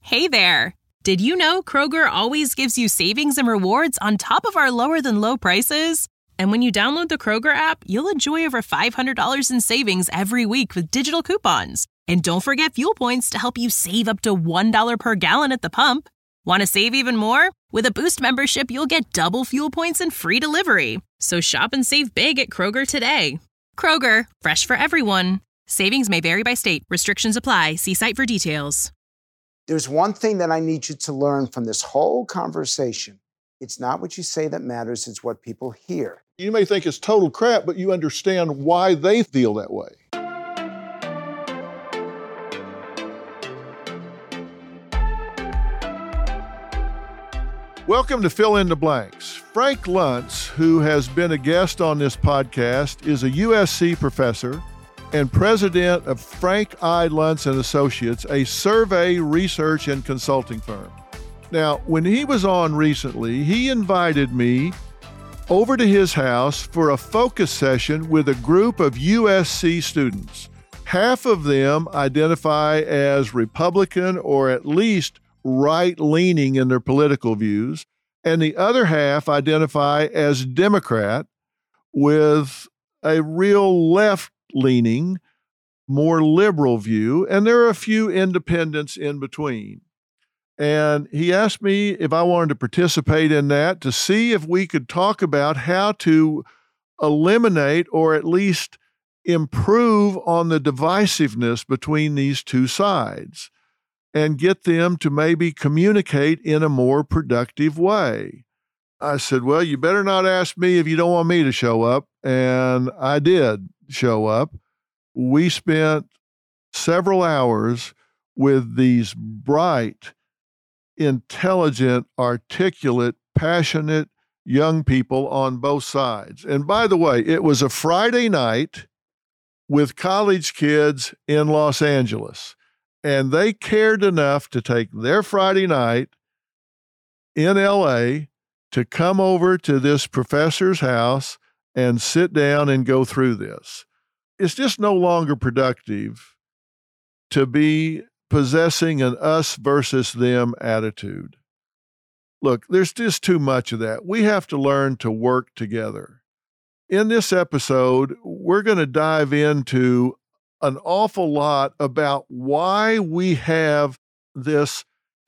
Hey there! Did you know Kroger always gives you savings and rewards on top of our lower-than-low prices? And when you download the Kroger app, you'll enjoy over $500 in savings every week with digital coupons. And don't forget fuel points to help you save up to $1 per gallon at the pump. Want to save even more? With a Boost membership, you'll get double fuel points and free delivery. So shop and save big at Kroger today. Kroger, fresh for everyone. Savings may vary by state. Restrictions apply. See site for details. There's one thing that I need you to learn from this whole conversation. It's not what you say that matters, it's what people hear. You may think it's total crap, but you understand why they feel that way. Welcome to Fill in the Blanks. Frank Luntz, who has been a guest on this podcast, is a USC professor and president of Frank I. Luntz and Associates, a survey, research, and consulting firm. Now, when he was on recently, he invited me over to his house for a focus session with a group of USC students. Half of them identify as Republican or at least right-leaning in their political views, and the other half identify as Democrat with a real left-leaning, more liberal view, and there are a few independents in between. And he asked me if I wanted to participate in that to see if we could talk about how to eliminate or at least improve on the divisiveness between these two sides and get them to maybe communicate in a more productive way. I said, well, you better not ask me if you don't want me to show up. And I did show up. We spent several hours with these bright, intelligent, articulate, passionate young people on both sides. And by the way, it was a Friday night with college kids in Los Angeles. And they cared enough to take their Friday night in LA to come over to this professor's house and sit down and go through this. It's just no longer productive to be possessing an us versus them attitude. Look, there's just too much of that. We have to learn to work together. In this episode, we're going to dive into an awful lot about why we have this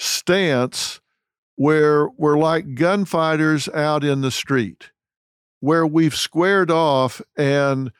stance where we're like gunfighters out in the street, where we've squared off and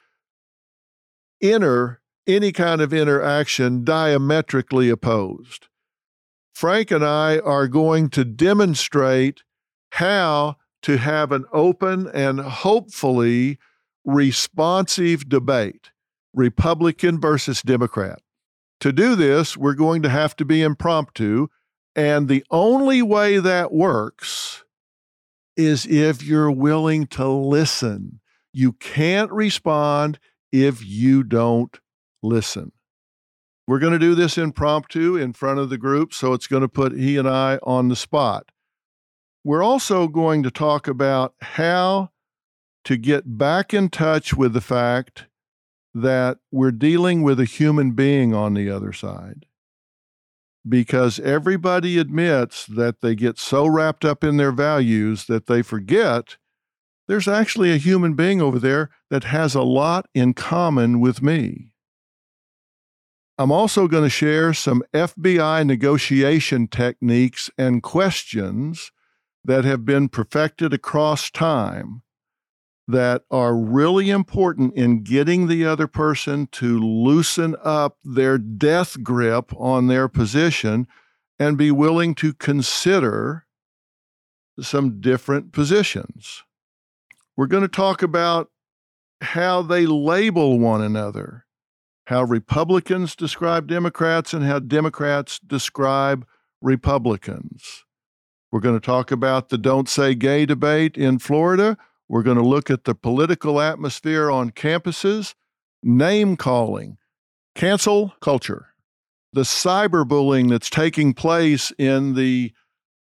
enter any kind of interaction diametrically opposed. Frank and I are going to demonstrate how to have an open and hopefully responsive debate, Republican versus Democrat. To do this, we're going to have to be impromptu, and the only way that works is if you're willing to listen. You can't respond if you don't listen. We're going to do this impromptu in front of the group, so it's going to put he and I on the spot. We're also going to talk about how to get back in touch with the fact that we're dealing with a human being on the other side. Because everybody admits that they get so wrapped up in their values that they forget there's actually a human being over there that has a lot in common with me. I'm also going to share some FBI negotiation techniques and questions that have been perfected across time that are really important in getting the other person to loosen up their death grip on their position and be willing to consider some different positions. We're going to talk about how they label one another, how Republicans describe Democrats and how Democrats describe Republicans. We're going to talk about the Don't Say Gay debate in Florida. We're going to look at the political atmosphere on campuses, name calling, cancel culture, the cyberbullying that's taking place in the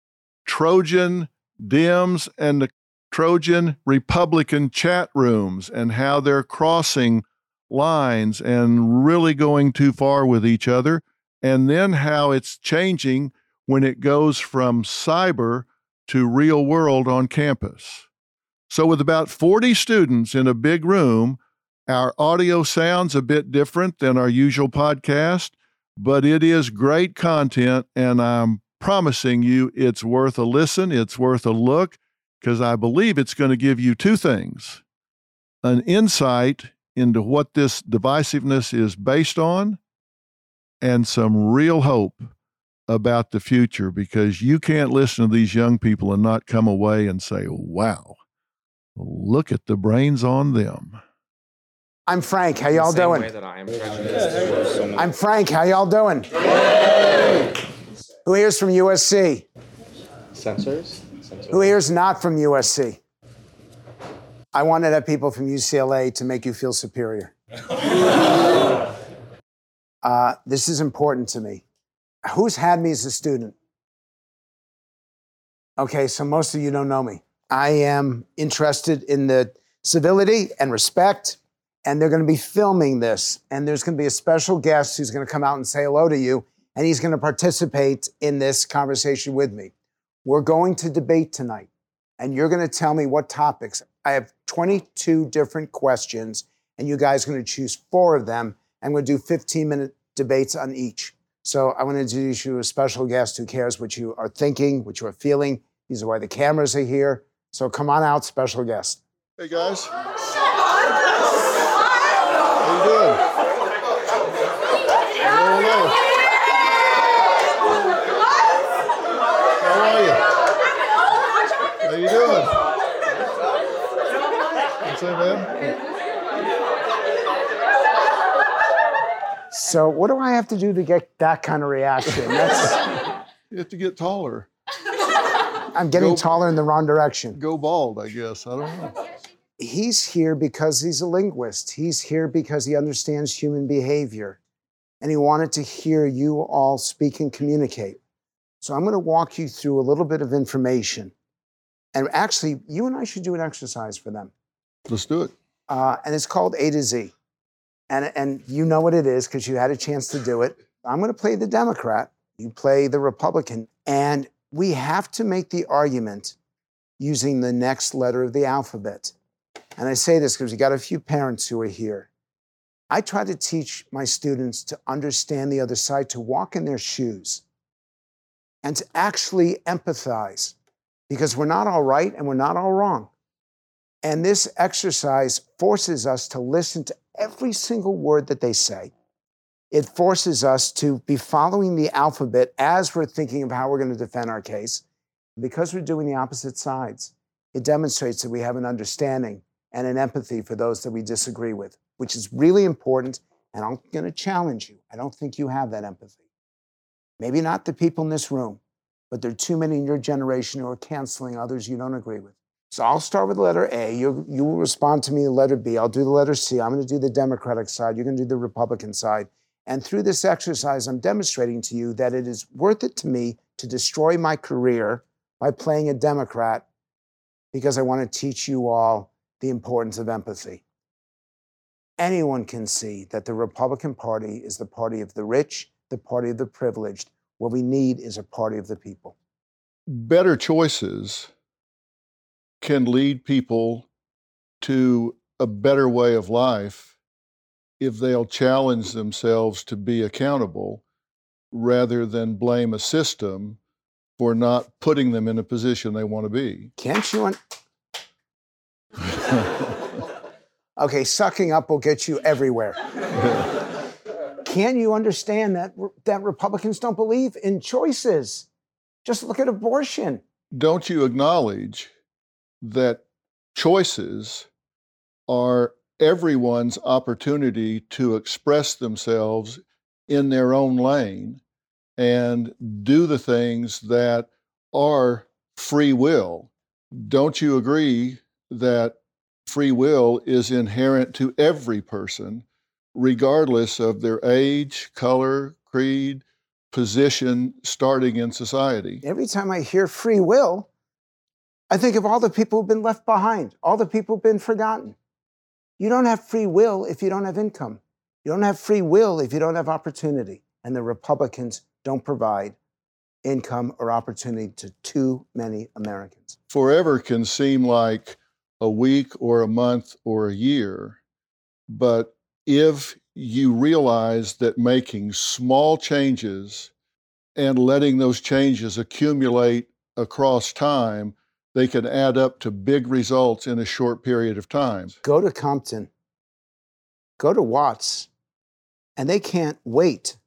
Trojan Dems and the Trojan Republican chat rooms and how they're crossing lines and really going too far with each other, and then how it's changing when it goes from cyber to real world on campus. So with about 40 students in a big room, our audio sounds a bit different than our usual podcast, but it is great content, and I'm promising you it's worth a listen, it's worth a look, because I believe it's going to give you two things: an insight into what this divisiveness is based on, and some real hope about the future, because you can't listen to these young people and not come away and say, wow, look at the brains on them. I'm Frank. How y'all doing? I'm Frank. How y'all doing? Who here's from USC? Sensors. Who here's not from USC? I wanted to have people from UCLA to make you feel superior. This is important to me. Who's had me as a student? Okay, so most of you don't know me. I am interested in the civility and respect, and they're going to be filming this, and there's going to be a special guest who's going to come out and say hello to you, and he's going to participate in this conversation with me. We're going to debate tonight, and you're going to tell me what topics. I have 22 different questions, and you guys are going to choose 4 of them, and we're going to do 15-minute debates on each. So I want to introduce you to a special guest who cares what you are thinking, what you are feeling. These are why the cameras are here. So come on out, special guest. Hey, guys. How you doing? Hello. How are you? How you doing? What's that, man? So what do I have to do to get that kind of reaction? You have to get taller. I'm getting taller in the wrong direction. Go bald, I guess. I don't know. He's here because he's a linguist. He's here because he understands human behavior. And he wanted to hear you all speak and communicate. So I'm going to walk you through a little bit of information. And actually, you and I should do an exercise for them. Let's do it. And it's called A to Z. And you know what it is because you had a chance to do it. I'm going to play the Democrat. You play the Republican. And we have to make the argument using the next letter of the alphabet. And I say this because we got a few parents who are here. I try to teach my students to understand the other side, to walk in their shoes, and to actually empathize, because we're not all right and we're not all wrong. And this exercise forces us to listen to every single word that they say. It forces us to be following the alphabet as we're thinking of how we're going to defend our case. Because we're doing the opposite sides, it demonstrates that we have an understanding and an empathy for those that we disagree with, which is really important. And I'm going to challenge you. I don't think you have that empathy. Maybe not the people in this room, but there are too many in your generation who are canceling others you don't agree with. So I'll start with the letter A. You will respond to me the letter B. I'll do the letter C. I'm going to do the Democratic side. You're going to do the Republican side. And through this exercise, I'm demonstrating to you that it is worth it to me to destroy my career by playing a Democrat, because I want to teach you all the importance of empathy. Anyone can see that the Republican Party is the party of the rich, the party of the privileged. What we need is a party of the people. Better choices can lead people to a better way of life if they'll challenge themselves to be accountable rather than blame a system for not putting them in a position they want to be. Can't you? Okay, sucking up will get you everywhere. Can you understand that Republicans don't believe in choices? Just look at abortion. Don't you acknowledge that choices are everyone's opportunity to express themselves in their own lane and do the things that are free will? Don't you agree that free will is inherent to every person, regardless of their age, color, creed, position, starting in society? Every time I hear free will, I think of all the people who've been left behind, all the people who've been forgotten. You don't have free will if you don't have income. You don't have free will if you don't have opportunity. And the Republicans don't provide income or opportunity to too many Americans. Forever can seem like a week or a month or a year, but if you realize that making small changes and letting those changes accumulate across time, they can add up to big results in a short period of time. Go to Compton, go to Watts, and they can't wait.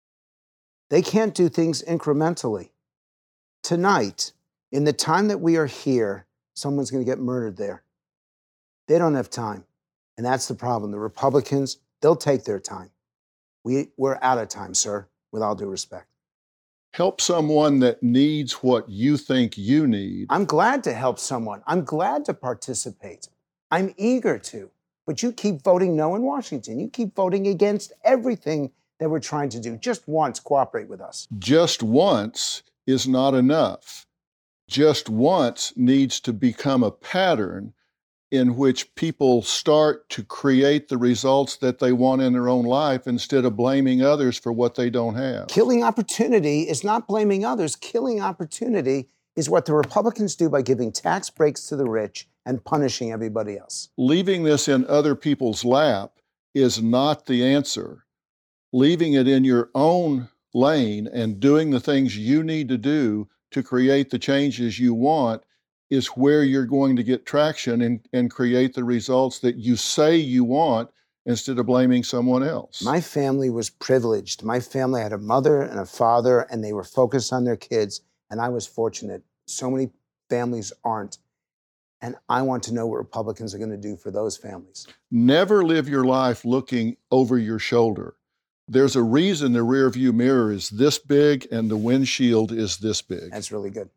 They can't do things incrementally. Tonight, in the time that we are here, someone's going to get murdered there. They don't have time. And that's the problem. The Republicans, they'll take their time. We're out of time, sir, with all due respect. Help someone that needs what you think you need. I'm glad to help someone. I'm glad to participate. I'm eager to. But you keep voting no in Washington. You keep voting against everything that we're trying to do. Just once, cooperate with us. Just once is not enough. Just once needs to become a pattern in which people start to create the results that they want in their own life instead of blaming others for what they don't have. Killing opportunity is not blaming others. Killing opportunity is what the Republicans do by giving tax breaks to the rich and punishing everybody else. Leaving this in other people's lap is not the answer. Leaving it in your own lane and doing the things you need to do to create the changes you want is where you're going to get traction and create the results that you say you want instead of blaming someone else. My family was privileged. My family had a mother and a father, and they were focused on their kids, and I was fortunate. So many families aren't. And I want to know what Republicans are going to do for those families. Never live your life looking over your shoulder. There's a reason the rearview mirror is this big and the windshield is this big. That's really good.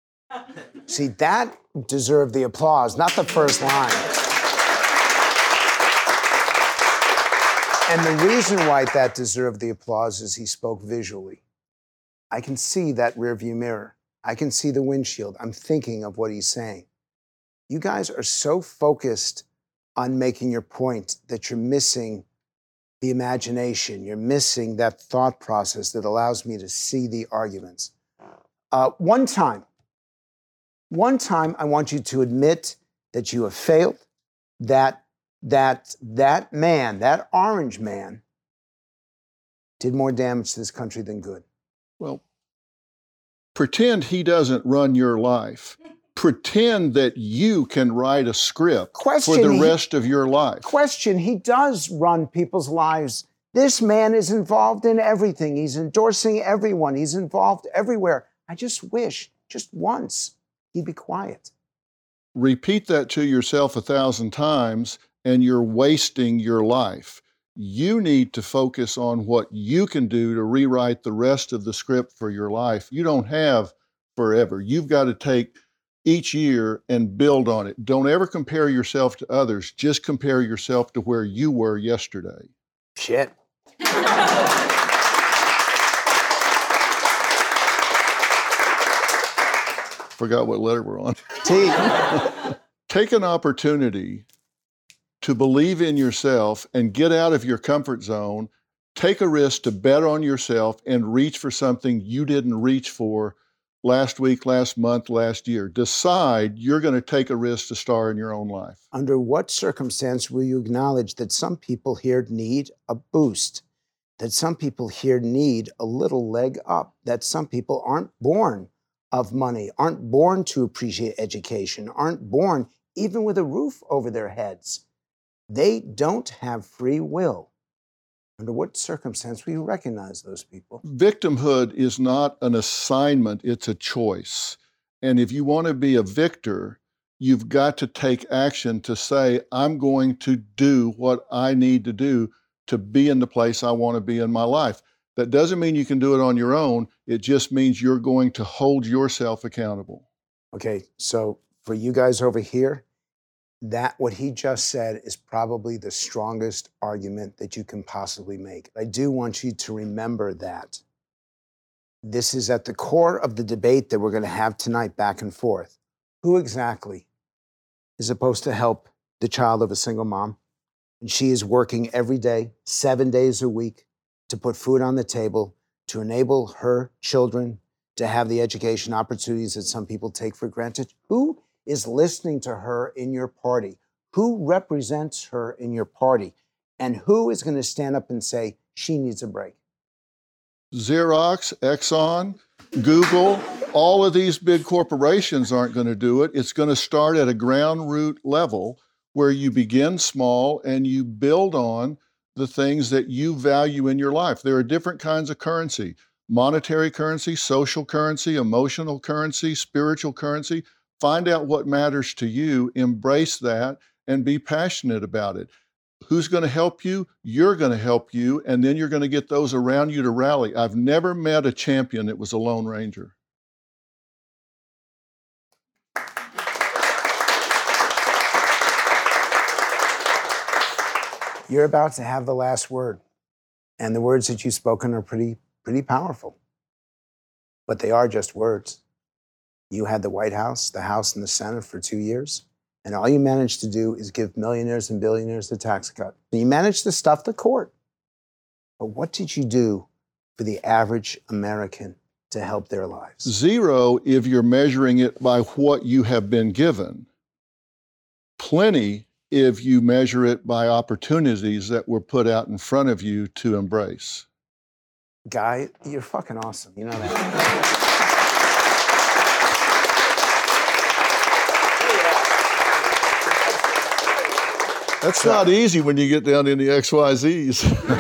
See, that deserved the applause, not the first line. And the reason why that deserved the applause is he spoke visually. I can see that rearview mirror. I can see the windshield. I'm thinking of what he's saying. You guys are so focused on making your point that you're missing the imagination. You're missing that thought process that allows me to see the arguments. One time, I want you to admit that you have failed, that man, that orange man, did more damage to this country than good. Well, pretend he doesn't run your life. Pretend that you can write a script for the rest of your life. He does run people's lives. This man is involved in everything. He's endorsing everyone. He's involved everywhere. I just wish, just once, he'd be quiet. Repeat that to yourself 1,000 times, and you're wasting your life. You need to focus on what you can do to rewrite the rest of the script for your life. You don't have forever. You've got to take each year and build on it. Don't ever compare yourself to others. Just compare yourself to where you were yesterday. Shit. Forgot what letter we're on. T. Take an opportunity to believe in yourself and get out of your comfort zone. Take a risk to bet on yourself and reach for something you didn't reach for last week, last month, last year. Decide you're going to take a risk to star in your own life. Under what circumstance will you acknowledge that some people here need a boost, that some people here need a little leg up, that some people aren't born of money, aren't born to appreciate education, aren't born even with a roof over their heads? They don't have free will. Under what circumstance will you recognize those people? Victimhood is not an assignment, it's a choice. And if you want to be a victor, you've got to take action to say, I'm going to do what I need to do to be in the place I want to be in my life. That doesn't mean you can do it on your own. It just means you're going to hold yourself accountable. Okay, so for you guys over here, that what he just said is probably the strongest argument that you can possibly make. I do want you to remember that. This is at the core of the debate that we're going to have tonight, back and forth. Who exactly is supposed to help the child of a single mom? And she is working every day, 7 days a week, to put food on the table, to enable her children to have the education opportunities that some people take for granted? Who is listening to her in your party? Who represents her in your party? And who is going to stand up and say, she needs a break? Xerox, Exxon, Google, all of these big corporations aren't going to do it. It's going to start at a ground root level where you begin small and you build on the things that you value in your life. There are different kinds of currency: monetary currency, social currency, emotional currency, spiritual currency. Find out what matters to you, embrace that, and be passionate about it. Who's going to help you? You're going to help you, and then you're going to get those around you to rally. I've never met a champion that was a Lone Ranger. You're about to have the last word, and the words that you've spoken are pretty powerful, but they are just words. You had the White House, the House, and the Senate for 2 years. And all you managed to do is give millionaires and billionaires the tax cut. You managed to stuff the court. But what did you do for the average American to help their lives? Zero if you're measuring it by what you have been given. Plenty if you measure it by opportunities that were put out in front of you to embrace. Guy, you're fucking awesome. You know that. That's not easy when you get down in the XYZs.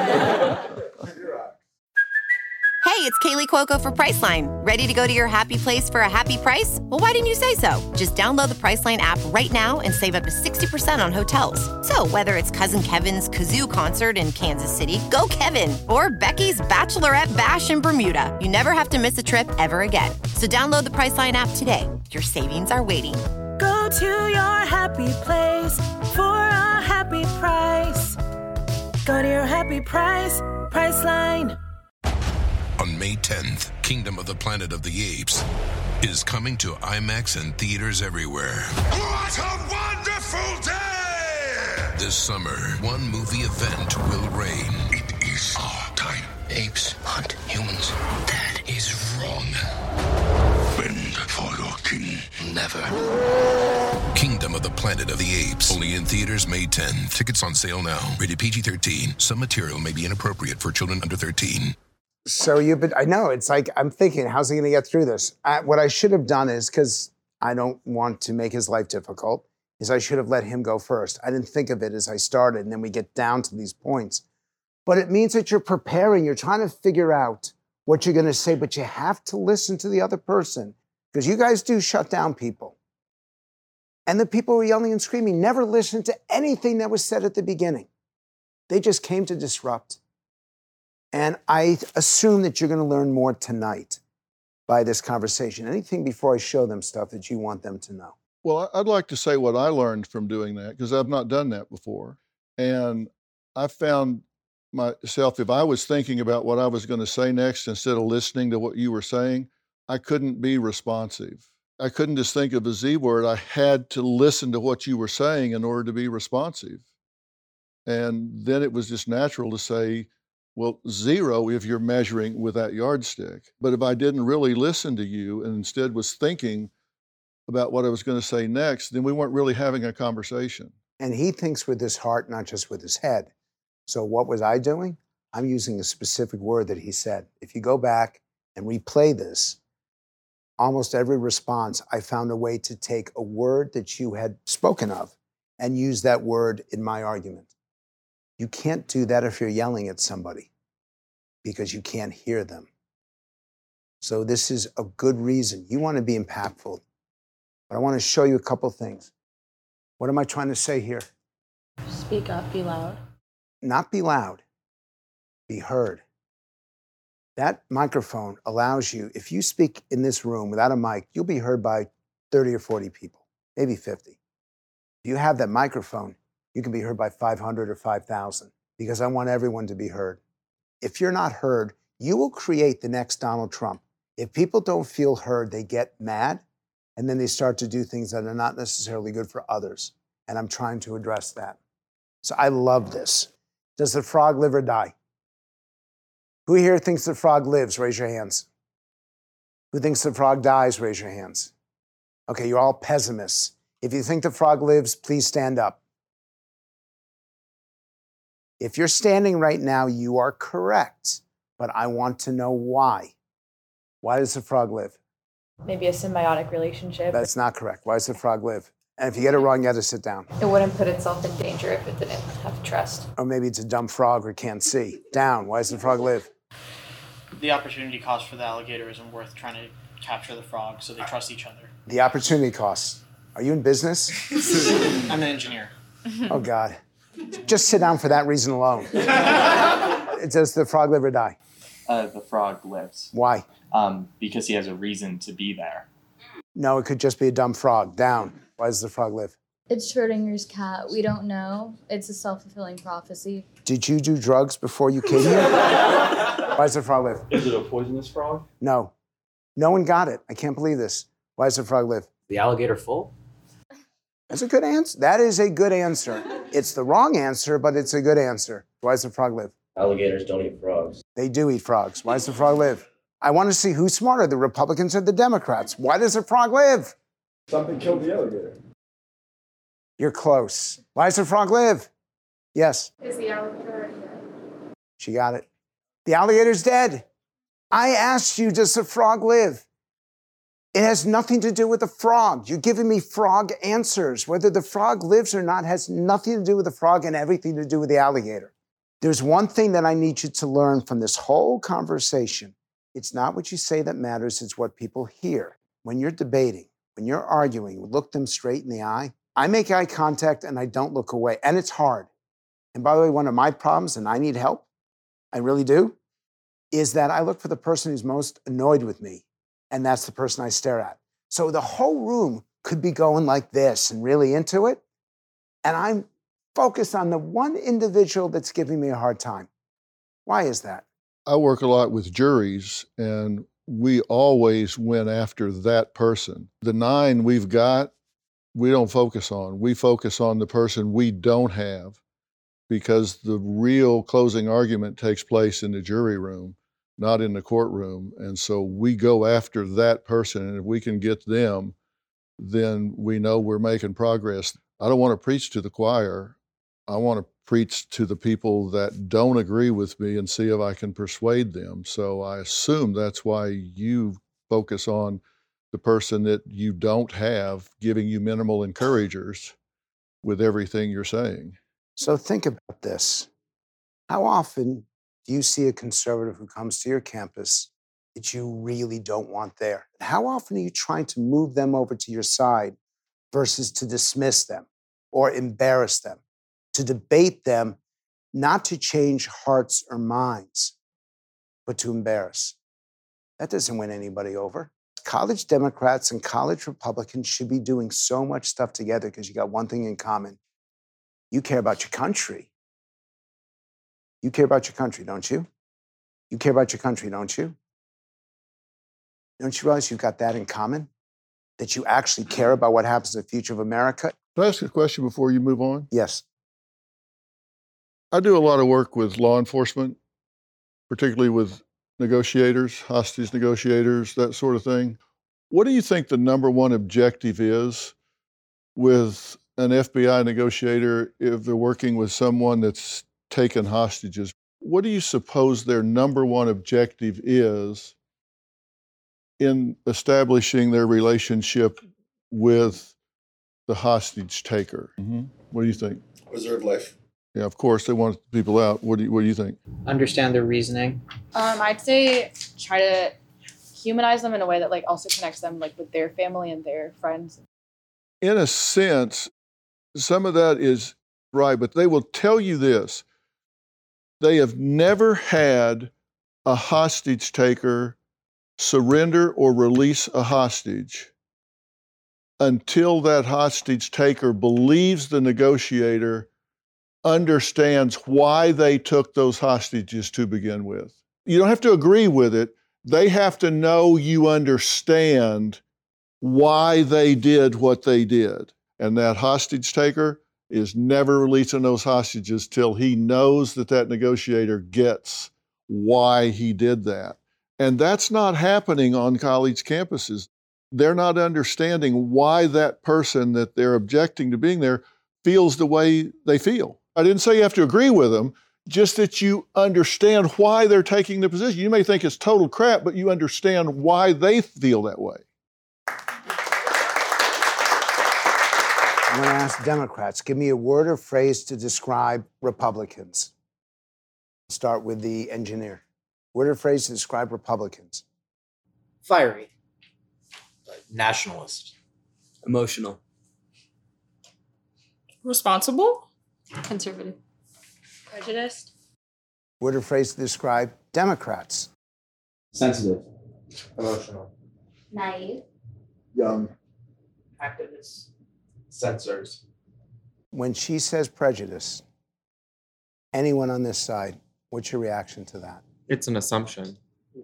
Hey, it's Kaylee Cuoco for Priceline. Ready to go to your happy place for a happy price? Well, why didn't you say so? Just download the Priceline app right now and save up to 60% on hotels. So whether it's Cousin Kevin's Kazoo Concert in Kansas City, go Kevin, or Becky's Bachelorette Bash in Bermuda, you never have to miss a trip ever again. So download the Priceline app today. Your savings are waiting. Go to your happy place for a happy price. Go to your happy price, Priceline. On May 10th, Kingdom of the Planet of the Apes is coming to IMAX and theaters everywhere. What a wonderful day! This summer, one movie event will reign. It is our time. Apes hunt humans. That is wrong. Bend for your king. Never. Kingdom of the Planet of the Apes. Only in theaters May 10th. Tickets on sale now. Rated PG-13. Some material may be inappropriate for children under 13. So I know, it's like, I'm thinking, how's he going to get through this? What I should have done is, because I don't want to make his life difficult, is I should have let him go first. I didn't think of it as I started, and then we get down to these points. But it means that you're preparing, you're trying to figure out what you're going to say, but you have to listen to the other person, because you guys do shut down people. And the people who are yelling and screaming never listened to anything that was said at the beginning. They just came to disrupt. And I assume that you're going to learn more tonight by this conversation. Anything before I show them stuff that you want them to know? Well, I'd like to say what I learned from doing that, because I've not done that before. And I found myself, if I was thinking about what I was going to say next instead of listening to what you were saying, I couldn't be responsive. I couldn't just think of a Z word. I had to listen to what you were saying in order to be responsive. And then it was just natural to say, well, zero if you're measuring with that yardstick. But if I didn't really listen to you and instead was thinking about what I was going to say next, then we weren't really having a conversation. And he thinks with his heart, not just with his head. So what was I doing? I'm using a specific word that he said. If you go back and replay this, almost every response, I found a way to take a word that you had spoken of and use that word in my argument. You can't do that if you're yelling at somebody because you can't hear them. So this is a good reason. You want to be impactful. But I want to show you a couple things. What am I trying to say here? Speak up, be loud. Not be loud, be heard. That microphone allows you, if you speak in this room without a mic, you'll be heard by 30 or 40 people, maybe 50. If you have that microphone, you can be heard by 500 or 5,000, because I want everyone to be heard. If you're not heard, you will create the next Donald Trump. If people don't feel heard, they get mad, and then they start to do things that are not necessarily good for others. And I'm trying to address that. So I love this. Does the frog live or die? Who here thinks the frog lives? Raise your hands. Who thinks the frog dies, raise your hands. Okay, you're all pessimists. If you think the frog lives, please stand up. If you're standing right now, you are correct, but I want to know why. Why does the frog live? Maybe a symbiotic relationship. That's not correct. Why does the frog live? And if you get it wrong, you have to sit down. It wouldn't put itself in danger if it didn't have trust. Or maybe it's a dumb frog or can't see. Down. Why does the frog live? The opportunity cost for the alligator isn't worth trying to capture the frog, so they trust each other. The opportunity cost. Are you in business? I'm an engineer. Oh, God. Just sit down for that reason alone. Does the frog live or die? The frog lives. Why? Because he has a reason to be there. No, it could just be a dumb frog. Down. Why does the frog live? It's Schrodinger's cat. We don't know. It's a self-fulfilling prophecy. Did you do drugs before you came here? Why does the frog live? Is it a poisonous frog? No. No one got it. I can't believe this. Why does the frog live? The alligator full? That's a good answer. That is a good answer. It's the wrong answer, but it's a good answer. Why does the frog live? Alligators don't eat frogs. They do eat frogs. Why does the frog live? I want to see who's smarter, the Republicans or the Democrats. Why does the frog live? Something killed the alligator. You're close. Why does the frog live? Yes. Is the alligator already dead? She got it. The alligator's dead. I asked you, does the frog live? It has nothing to do with the frog. You're giving me frog answers. Whether the frog lives or not has nothing to do with the frog and everything to do with the alligator. There's one thing that I need you to learn from this whole conversation. It's not what you say that matters, it's what people hear. When you're debating, when you're arguing, look them straight in the eye. I make eye contact and I don't look away, and it's hard. And by the way, one of my problems, and I need help, I really do, is that I look for the person who's most annoyed with me, and that's the person I stare at. So the whole room could be going like this and really into it, and I'm focused on the one individual that's giving me a hard time. Why is that? I work a lot with juries, and we always went after that person. The 9 we've got, we don't focus on. We focus on the person we don't have, because the real closing argument takes place in the jury room, not in the courtroom. And so we go after that person, and if we can get them, then we know we're making progress. I don't want to preach to the choir. I want to preach to the people that don't agree with me and see if I can persuade them. So I assume that's why you focus on the person that you don't have, giving you minimal encouragers with everything you're saying. So think about this. How often do you see a conservative who comes to your campus that you really don't want there? How often are you trying to move them over to your side versus to dismiss them or embarrass them, to debate them, not to change hearts or minds, but to embarrass? That doesn't win anybody over. College Democrats and college Republicans should be doing so much stuff together because you got one thing in common. You care about your country. You care about your country, don't you? You care about your country, don't you? Don't you realize you've got that in common? That you actually care about what happens to the future of America? Can I ask a question before you move on? Yes. I do a lot of work with law enforcement, particularly with negotiators, hostage negotiators, that sort of thing. What do you think the number one objective is with an FBI negotiator if they're working with someone that's taken hostages? What do you suppose their number one objective is in establishing their relationship with the hostage taker? Mm-hmm. What do you think? Preserve life. Yeah, of course, they want people out. What do you think? Understand their reasoning. I'd say try to humanize them in a way that also connects them with their family and their friends. In a sense, some of that is right, but they will tell you this. They have never had a hostage taker surrender or release a hostage until that hostage taker believes the negotiator understands why they took those hostages to begin with. You don't have to agree with it. They have to know you understand why they did what they did. And that hostage taker is never releasing those hostages till he knows that that negotiator gets why he did that. And that's not happening on college campuses. They're not understanding why that person that they're objecting to being there feels the way they feel. I didn't say you have to agree with them, just that you understand why they're taking the position. You may think it's total crap, but you understand why they feel that way. I'm going to ask Democrats, give me a word or phrase to describe Republicans. Start with the engineer. Word or phrase to describe Republicans. Fiery. Nationalist. Emotional. Responsible. Conservative. Prejudiced. Word or phrase to describe Democrats. Sensitive. Emotional. Naive. Young. Activist. Censors. When she says prejudice, anyone on this side, what's your reaction to that? It's an assumption.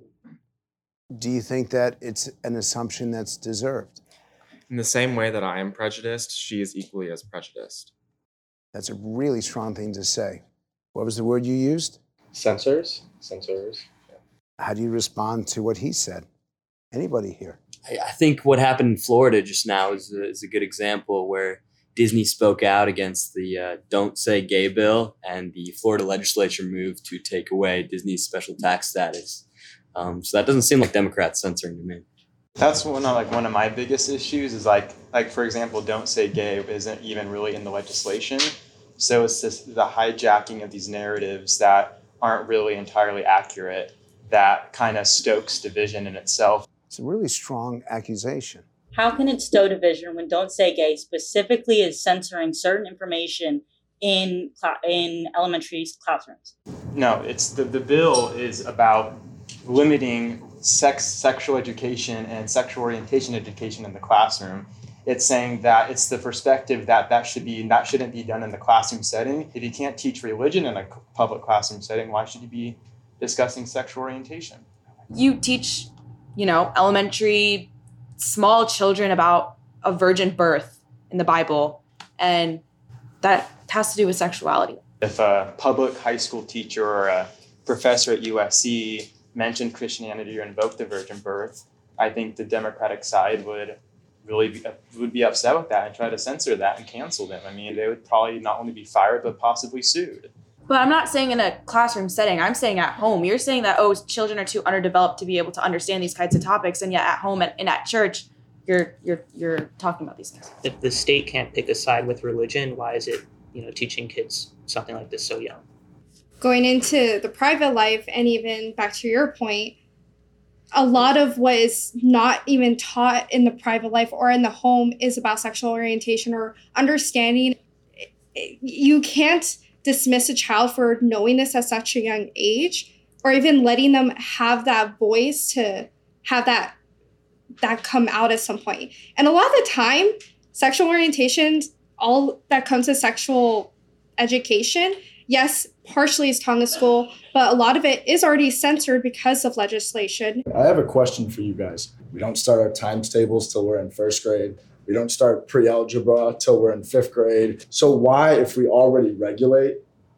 Do you think that it's an assumption that's deserved? In the same way that I am prejudiced, she is equally as prejudiced. That's a really strong thing to say. What was the word you used? Censors. How do you respond to what he said? Anybody here? I think what happened in Florida just now is a good example where Disney spoke out against the Don't Say Gay bill, and the Florida legislature moved to take away Disney's special tax status. So that doesn't seem like Democrats censoring to me. That's one of my biggest issues is like for example, Don't Say Gay isn't even really in the legislation. So it's just the hijacking of these narratives that aren't really entirely accurate that kind of stokes division in itself. It's a really strong accusation. How can it stow division when Don't Say Gay specifically is censoring certain information in elementary classrooms? No, it's the bill is about limiting sexual education and sexual orientation education in the classroom. It's saying that it's the perspective that shouldn't be done in the classroom setting. If you can't teach religion in a public classroom setting, why should you be discussing sexual orientation? You teach, elementary small children about a virgin birth in the Bible, and that has to do with sexuality. If a public high school teacher or a professor at USC mentioned Christianity or invoked the virgin birth, I think the Democratic side would be upset with that and try to censor that and cancel them. I mean, they would probably not only be fired, but possibly sued. But I'm not saying in a classroom setting. I'm saying at home. You're saying that, children are too underdeveloped to be able to understand these kinds of topics, and yet at home and at church, you're talking about these things. If the state can't pick a side with religion, why is it, teaching kids something like this so young? Going into the private life, and even back to your point, a lot of what is not even taught in the private life or in the home is about sexual orientation or understanding. You can't dismiss a child for knowing this at such a young age, or even letting them have that voice to have that come out at some point. And a lot of the time, sexual orientation, all that comes with sexual education, yes, partially is taught in the school, but a lot of it is already censored because of legislation. I have a question for you guys. We don't start our times tables till we're in first grade. We don't start pre-algebra till we're in fifth grade. So why, if we already regulate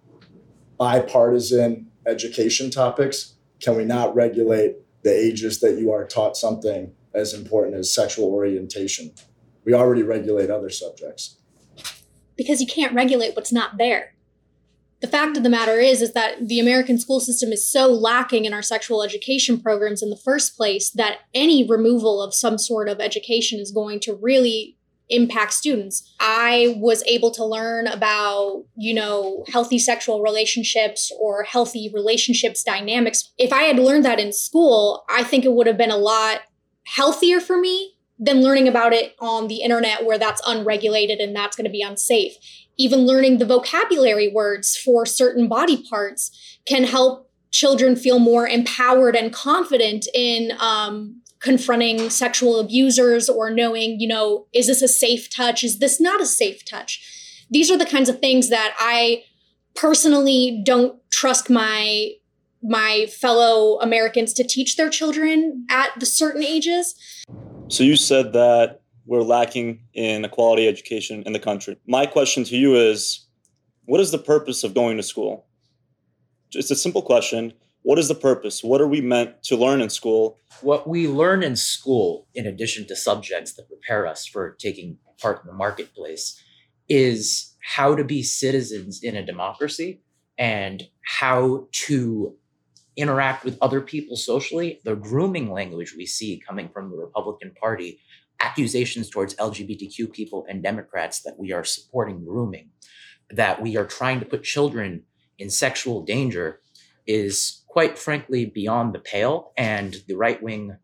bipartisan education topics, can we not regulate the ages that you are taught something as important as sexual orientation? We already regulate other subjects. Because you can't regulate what's not there. The fact of the matter is that the American school system is so lacking in our sexual education programs in the first place that any removal of some sort of education is going to really impact students. I was able to learn about, healthy sexual relationships or healthy relationships dynamics. If I had learned that in school, I think it would have been a lot healthier for me than learning about it on the internet where that's unregulated and that's going to be unsafe. Even learning the vocabulary words for certain body parts can help children feel more empowered and confident in confronting sexual abusers or knowing, is this a safe touch? Is this not a safe touch? These are the kinds of things that I personally don't trust my fellow Americans to teach their children at the certain ages. So you said that we're lacking in a quality education in the country. My question to you is, what is the purpose of going to school? It's a simple question. What is the purpose? What are we meant to learn in school? What we learn in school, in addition to subjects that prepare us for taking part in the marketplace, is how to be citizens in a democracy and how to interact with other people socially. The grooming language we see coming from the Republican Party, accusations towards LGBTQ people and Democrats that we are supporting grooming, that we are trying to put children in sexual danger, is quite frankly beyond the pale. And the right-wing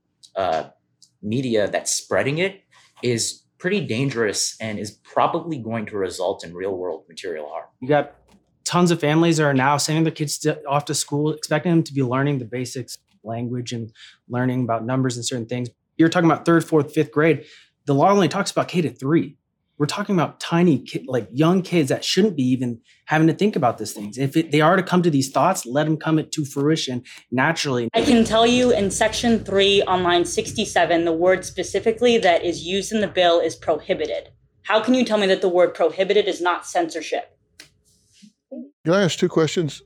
media that's spreading it is pretty dangerous and is probably going to result in real-world material harm. You got tons of families that are now sending their kids off to school, expecting them to be learning the basics, language, and learning about numbers and certain things. You're talking about 3rd, 4th, 5th grade. The law only talks about K-3. We're talking about tiny, young kids that shouldn't be even having to think about these things. If they are to come to these thoughts, let them come to fruition naturally. I can tell you in section 3 on line 67, the word specifically that is used in the bill is prohibited. How can you tell me that the word prohibited is not censorship? Can I ask 2 questions?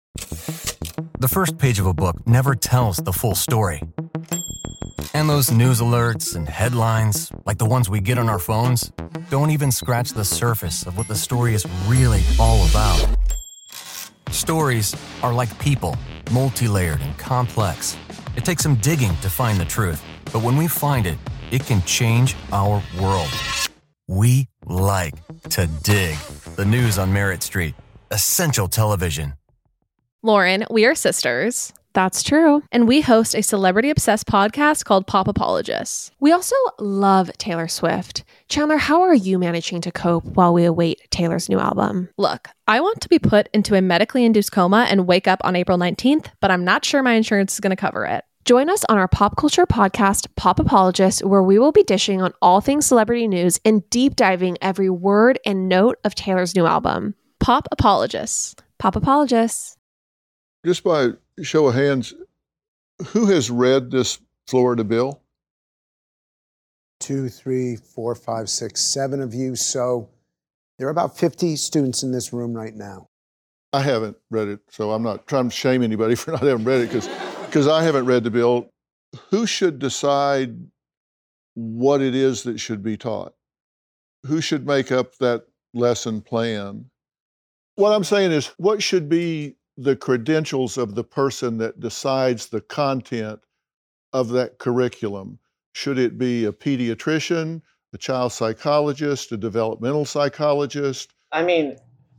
The first page of a book never tells the full story. And those news alerts and headlines, like the ones we get on our phones, don't even scratch the surface of what the story is really all about. Stories are like people, multi-layered and complex. It takes some digging to find the truth, but when we find it, it can change our world. We like to dig. The news on Merritt Street. Essential television. Lauren, we are sisters. That's true. And we host a celebrity-obsessed podcast called Pop Apologists. We also love Taylor Swift. Chandler, how are you managing to cope while we await Taylor's new album? Look, I want to be put into a medically induced coma and wake up on April 19th, but I'm not sure my insurance is going to cover it. Join us on our pop culture podcast, Pop Apologists, where we will be dishing on all things celebrity news and deep diving every word and note of Taylor's new album. Pop Apologists. Pop Apologists. Just by show of hands, who has read this Florida bill? 2, 3, 4, 5, 6, 7 of you. So there are about 50 students in this room right now. I haven't read it, so I'm not trying to shame anybody for not having read it because I haven't read the bill. Who should decide what it is that should be taught? Who should make up that lesson plan? What I'm saying is, what should be the credentials of the person that decides the content of that curriculum? Should it be a pediatrician, a child psychologist, a developmental psychologist? I mean,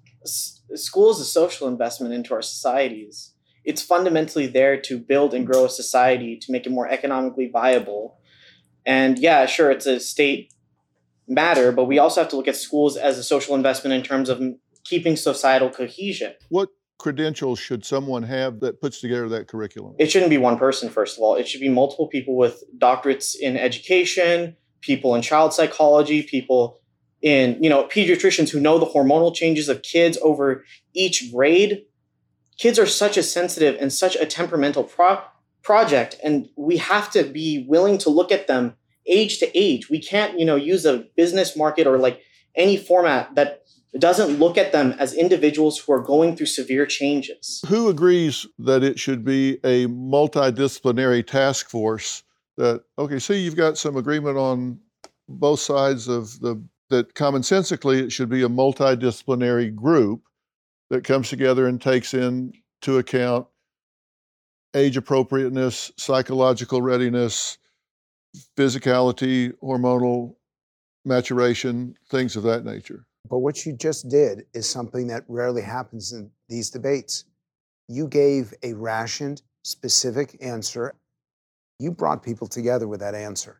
school is a social investment into our societies. It's fundamentally there to build and grow a society, to make it more economically viable. And yeah, sure, it's a state matter, but we also have to look at schools as a social investment in terms of keeping societal cohesion. What credentials should someone have that puts together that curriculum? It shouldn't be one person, first of all. It should be multiple people with doctorates in education, people in child psychology, people in, pediatricians who know the hormonal changes of kids over each grade. Kids are such a sensitive and such a temperamental project, and we have to be willing to look at them age to age. We can't, use a business market or like any format that doesn't look at them as individuals who are going through severe changes. Who agrees that it should be a multidisciplinary task force that, okay, see, you've got some agreement on both sides of that commonsensically it should be a multidisciplinary group that comes together and takes into account age appropriateness, psychological readiness, physicality, hormonal maturation, things of that nature. But what you just did is something that rarely happens in these debates. You gave a rationed, specific answer. You brought people together with that answer.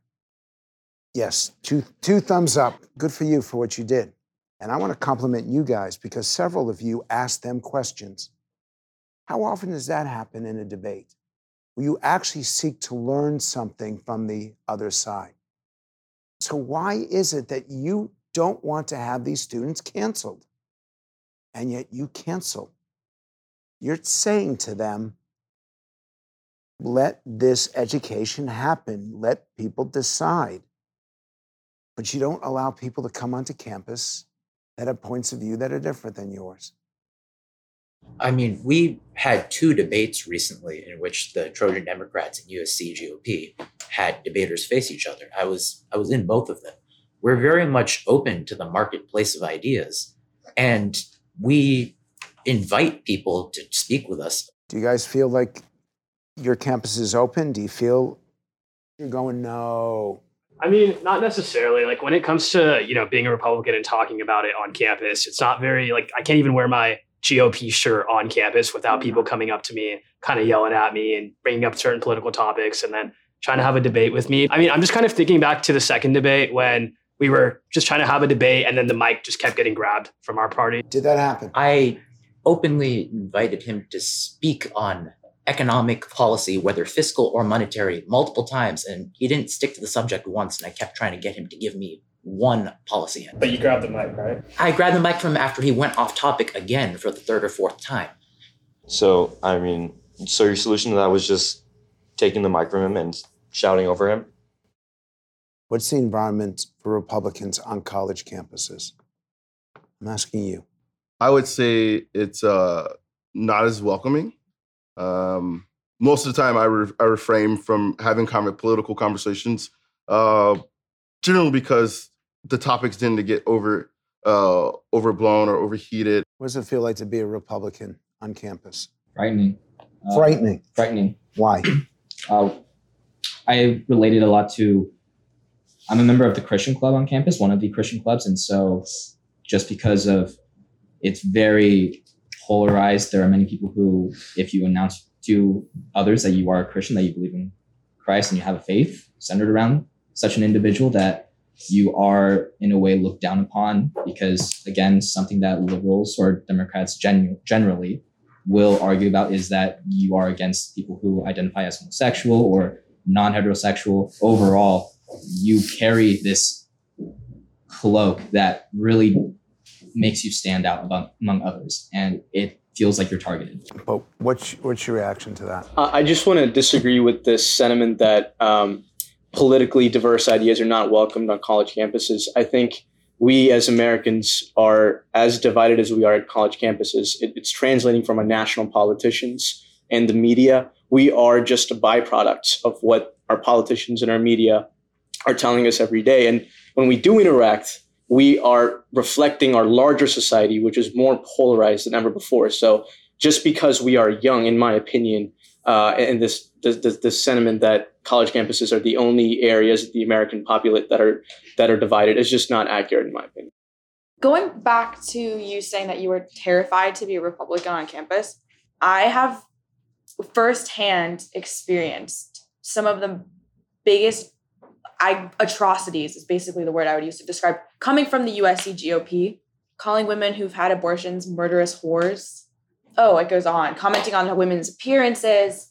Yes, two thumbs up. Good for you for what you did. And I want to compliment you guys because several of you asked them questions. How often does that happen in a debate? Where you actually seek to learn something from the other side. So why is it that you don't want to have these students canceled? And yet you cancel. You're saying to them, let this education happen. Let people decide. But you don't allow people to come onto campus that have points of view that are different than yours. I mean, we had 2 debates recently in which the Trojan Democrats and USC GOP had debaters face each other. I was in both of them. We're very much open to the marketplace of ideas, and we invite people to speak with us. Do you guys feel like your campus is open? Do you feel you're going, no? I mean, not necessarily. Like when it comes to, being a Republican and talking about it on campus, it's not very, I can't even wear my GOP shirt on campus without people coming up to me and kind of yelling at me and bringing up certain political topics and then trying to have a debate with me. I mean, I'm just kind of thinking back to the second debate when we were just trying to have a debate and then the mic just kept getting grabbed from our party. Did that happen? I openly invited him to speak on economic policy, whether fiscal or monetary, multiple times, and he didn't stick to the subject once, and I kept trying to get him to give me one policy. But you grabbed the mic, right? I grabbed the mic from him after he went off topic again for the 3rd or 4th time. So your solution to that was just taking the mic from him and shouting over him? What's the environment for Republicans on college campuses? I'm asking you. I would say it's not as welcoming. Most of the time, I refrain from having political conversations, generally because the topics tend to get overblown or overheated. What does it feel like to be a Republican on campus? Frightening. Frightening. Why? I related a lot to, I'm a member of the Christian club on campus, one of the Christian clubs. And so just because of it's very polarized, there are many people who, if you announce to others that you are a Christian, that you believe in Christ and you have a faith centered around such an individual, that you are in a way looked down upon because, again, something that liberals or Democrats generally will argue about is that you are against people who identify as homosexual or non-heterosexual. Overall, you carry this cloak that really makes you stand out among others, and it feels like you're targeted. But what's your reaction to that? I just want to disagree with this sentiment that politically diverse ideas are not welcomed on college campuses. I think we as Americans are as divided as we are at college campuses. It's translating from our national politicians and the media. We are just a byproduct of what our politicians and our media are telling us every day. And when we do interact, we are reflecting our larger society, which is more polarized than ever before. So just because we are young, in my opinion, and this sentiment that college campuses are the only areas of the American populate that are divided is just not accurate, in my opinion. Going back to you saying that you were terrified to be a Republican on campus, I have firsthand experienced some of the biggest atrocities is basically the word I would use to describe, coming from the USC GOP, calling women who've had abortions murderous whores. Oh, it goes on. Commenting on women's appearances,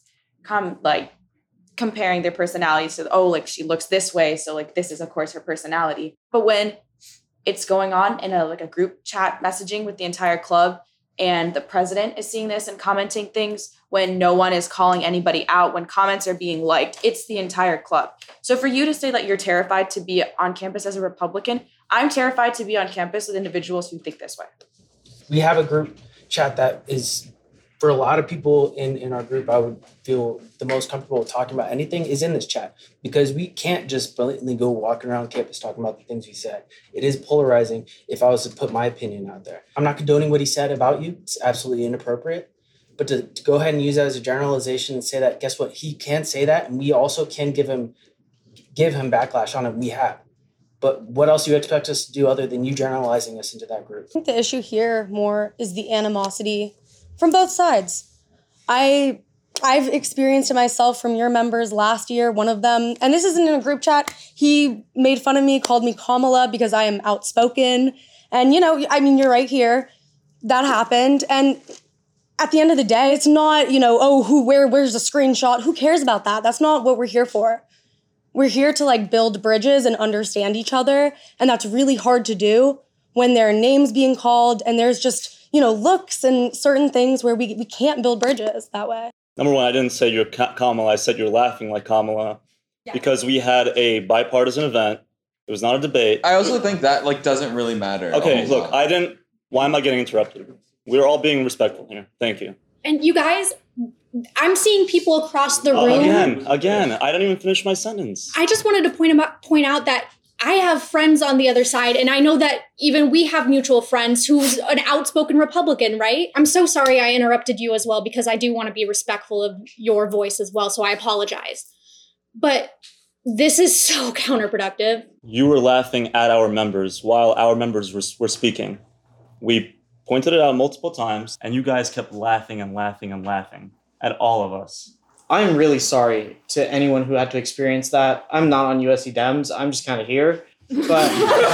comparing their personalities to, she looks this way, so this is, of course, her personality. But when it's going on in a group chat messaging with the entire club, and the president is seeing this and commenting things when no one is calling anybody out, when comments are being liked, it's the entire club. So for you to say that you're terrified to be on campus as a Republican, I'm terrified to be on campus with individuals who think this way. We have a group chat that is, for a lot of people in our group, I would feel the most comfortable talking about anything is in this chat, because we can't just blatantly go walking around campus talking about the things we said. It is polarizing if I was to put my opinion out there. I'm not condoning what he said about you. It's absolutely inappropriate. But to go ahead and use that as a generalization and say that, guess what? He can say that, and we also can give him backlash on it. We have. But what else do you expect us to do other than you generalizing us into that group? I think the issue here more is the animosity from both sides. I've experienced it myself from your members last year, one of them, and this isn't in a group chat, he made fun of me, called me Kamala because I am outspoken. And, you're right here. That happened. And at the end of the day, it's not, where's the screenshot? Who cares about that? That's not what we're here for. We're here to build bridges and understand each other. And that's really hard to do when there are names being called and there's just, looks and certain things where we can't build bridges that way. Number one, I didn't say you're Kamala. I said you're laughing like Kamala because we had a bipartisan event. It was not a debate. I also think that doesn't really matter. Okay, look, why am I getting interrupted? We're all being respectful here. Thank you. And you guys, I'm seeing people across the room. Again, I didn't even finish my sentence. I just wanted to point out that I have friends on the other side, and I know that even we have mutual friends who's an outspoken Republican, right? I'm so sorry I interrupted you as well, because I do want to be respectful of your voice as well, so I apologize. But this is so counterproductive. You were laughing at our members while our members were speaking. We pointed it out multiple times, and you guys kept laughing and laughing and laughing at all of us. I'm really sorry to anyone who had to experience that. I'm not on USC Dems. I'm just kind of here. But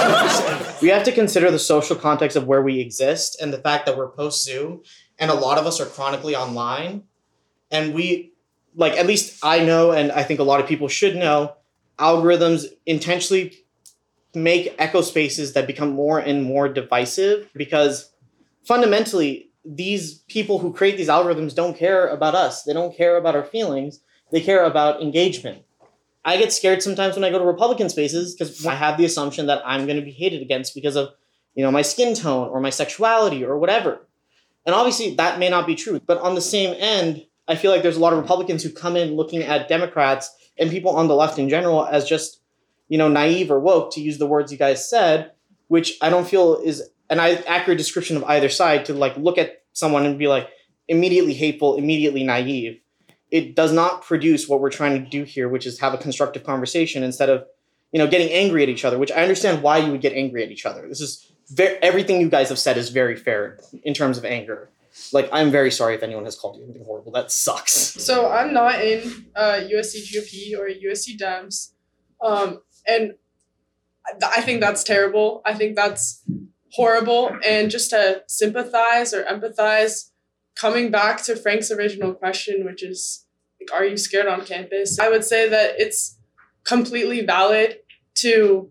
we have to consider the social context of where we exist and the fact that we're post-Zoom and a lot of us are chronically online. And we, like, at least I know, and I think a lot of people should know, algorithms intentionally make echo spaces that become more and more divisive because fundamentally, these people who create these algorithms don't care about us. They don't care about our feelings. They care about engagement. I get scared sometimes when I go to Republican spaces because I have the assumption that I'm going to be hated against because of, my skin tone or my sexuality or whatever. And obviously that may not be true. But on the same end, I feel like there's a lot of Republicans who come in looking at Democrats and people on the left in general as just, naive or woke, to use the words you guys said, which I don't feel is an accurate description of either side to look at someone and be immediately hateful, immediately naive. It does not produce what we're trying to do here, which is have a constructive conversation instead of, getting angry at each other, which I understand why you would get angry at each other. This is everything you guys have said is very fair in terms of anger. I'm very sorry if anyone has called you anything horrible. That sucks. So I'm not in USC GOP or USC Dems. And I think that's terrible. I think that's horrible. And just to sympathize or empathize, coming back to Frank's original question, which is, are you scared on campus? I would say that it's completely valid to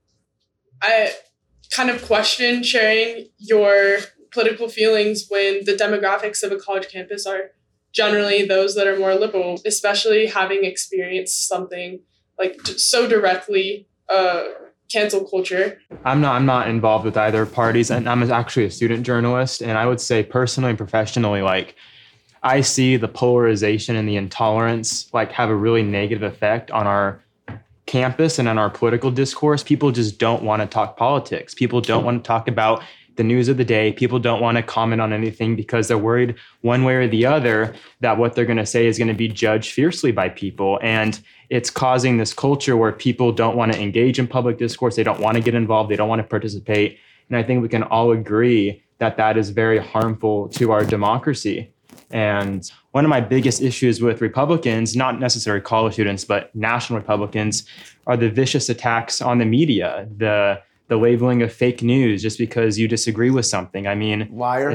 kind of question sharing your political feelings when the demographics of a college campus are generally those that are more liberal, especially having experienced something so directly cancel culture. I'm not involved with either parties, and I'm actually a student journalist, and I would say personally and professionally, I see the polarization and the intolerance have a really negative effect on our campus and on our political discourse. People just don't want to talk politics. People don't want to talk about the news of the day. People don't want to comment on anything because they're worried one way or the other that what they're going to say is going to be judged fiercely by people. And it's causing this culture where people don't want to engage in public discourse. They don't want to get involved. They don't want to participate. And I think we can all agree that that is very harmful to our democracy. And one of my biggest issues with Republicans, not necessarily college students, but national Republicans, are the vicious attacks on the media, the labeling of fake news just because you disagree with something. I mean, liar.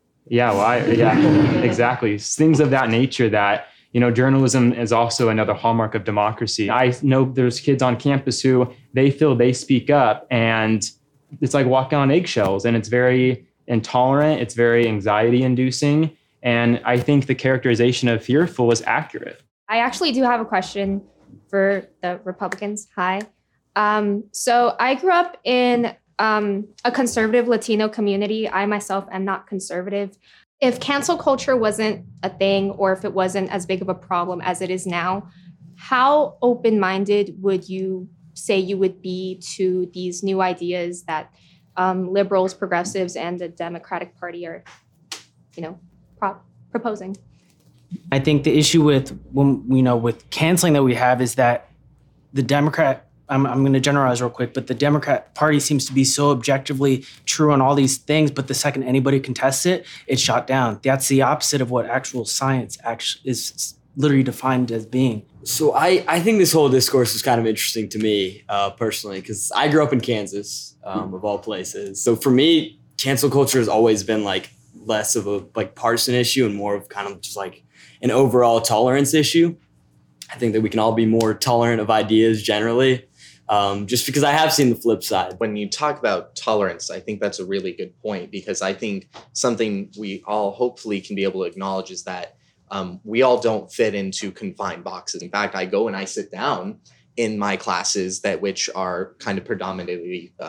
Exactly. Things of that nature that, journalism is also another hallmark of democracy. I know there's kids on campus who they feel they speak up and it's like walking on eggshells, and it's very intolerant. It's very anxiety inducing. And I think the characterization of fearful is accurate. I actually do have a question for the Republicans. Hi. So I grew up in a conservative Latino community. I myself am not conservative. If cancel culture wasn't a thing, or if it wasn't as big of a problem as it is now, how open-minded would you say you would be to these new ideas that liberals, progressives, and the Democratic Party are, proposing? I think the issue with with canceling that we have is that the Democrat, I'm going to generalize real quick, but the Democrat Party seems to be so objectively true on all these things, but the second anybody contests it, it's shot down. That's the opposite of what actual science actually is literally defined as being. So I think this whole discourse is kind of interesting to me personally, because I grew up in Kansas, of all places. So for me, cancel culture has always been less of a partisan issue and more of kind of just an overall tolerance issue. I think that we can all be more tolerant of ideas generally. Just because I have seen the flip side. When you talk about tolerance, I think that's a really good point, because I think something we all hopefully can be able to acknowledge is that we all don't fit into confined boxes. In fact, I go and I sit down in my classes which are kind of predominantly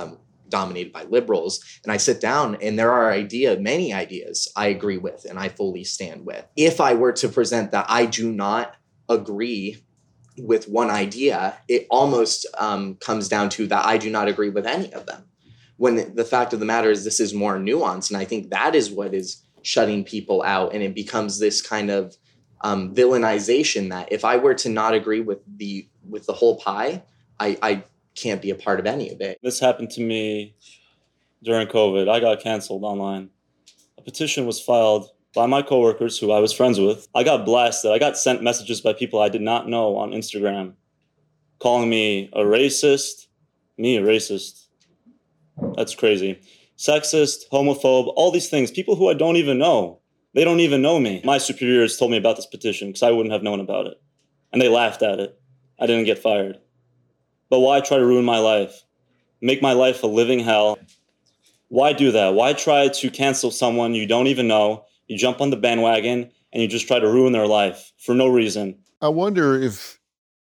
dominated by liberals. And I sit down and there are many ideas I agree with and I fully stand with. If I were to present that I do not agree with one idea, it almost comes down to that I do not agree with any of them. When the fact of the matter is this is more nuanced. And I think that is what is shutting people out. And it becomes this kind of villainization that if I were to not agree with the whole pie, I can't be a part of any of it. This happened to me during COVID. I got canceled online. A petition was filed by my coworkers who I was friends with. I got blasted. I got sent messages by people I did not know on Instagram calling me a racist. Me, a racist. That's crazy. Sexist, homophobe, all these things. People who I don't even know. They don't even know me. My superiors told me about this petition because I wouldn't have known about it. And they laughed at it. I didn't get fired. But why try to ruin my life? Make my life a living hell? Why do that? Why try to cancel someone you don't even know? You jump on the bandwagon and you just try to ruin their life for no reason. I wonder if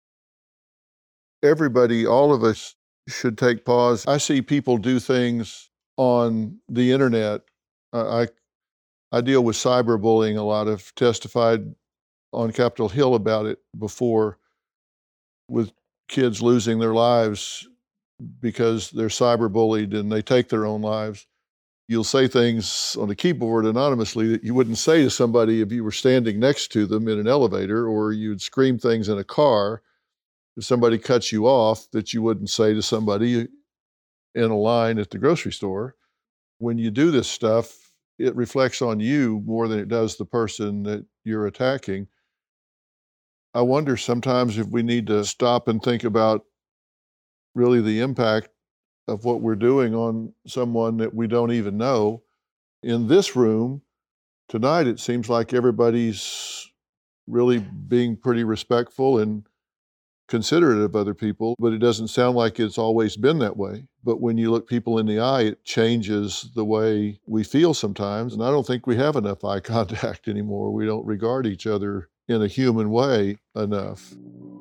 everybody, all of us, should take pause. I see people do things on the internet. I deal with cyberbullying a lot. I've testified on Capitol Hill about it before, with kids losing their lives because they're cyberbullied and they take their own lives. You'll say things on a keyboard anonymously that you wouldn't say to somebody if you were standing next to them in an elevator, or you'd scream things in a car if somebody cuts you off that you wouldn't say to somebody in a line at the grocery store. When you do this stuff, it reflects on you more than it does the person that you're attacking. I wonder sometimes if we need to stop and think about really the impact of what we're doing on someone that we don't even know. In this room tonight, it seems like everybody's really being pretty respectful and considerate of other people, but it doesn't sound like it's always been that way. But when you look people in the eye, it changes the way we feel sometimes. And I don't think we have enough eye contact anymore. We don't regard each other in a human way enough.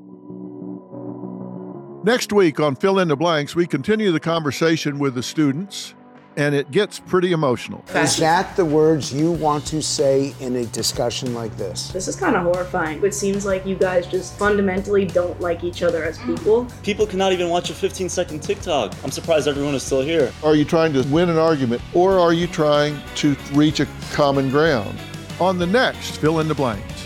Next week on Fill in the Blanks, we continue the conversation with the students, and it gets pretty emotional. Is that the words you want to say in a discussion like this? This is kind of horrifying. It seems like you guys just fundamentally don't like each other as people. People cannot even watch a 15-second TikTok. I'm surprised everyone is still here. Are you trying to win an argument, or are you trying to reach a common ground? On the next Fill in the Blank.